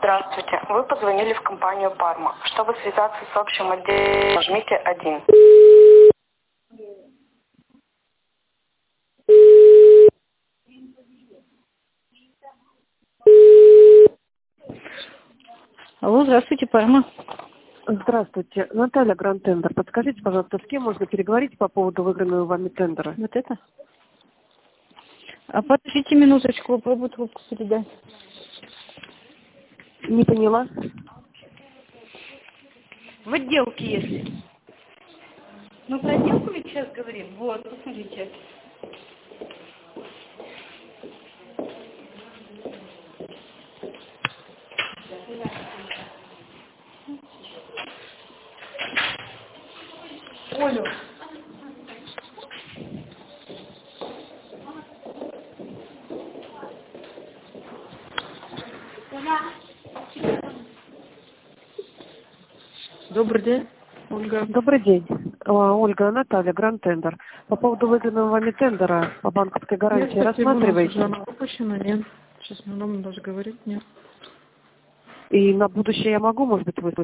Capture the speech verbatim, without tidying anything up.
Здравствуйте. Вы позвонили в компанию Парма. Чтобы связаться с общим отделом, нажмите один. Алло, здравствуйте, Парма. Здравствуйте, Наталья Гранд Тендер. Подскажите, пожалуйста, с кем можно переговорить по поводу выигранного вами тендера? Вот это? А подождите минуточку, попробую трубку передать. Не поняла. В отделке есть. Ну, про отделку ведь сейчас говорим. Вот, посмотрите. Олю. Добрый день, Ольга. Добрый день, А, Ольга, Наталья Гранд Тендер. По поводу выигранного вами тендера по банковской гарантии Нет, спасибо, у нас рассматриваете? уже она выпущена, нет. Сейчас неудобно даже говорить, нет. И на будущее я могу, может быть, выслать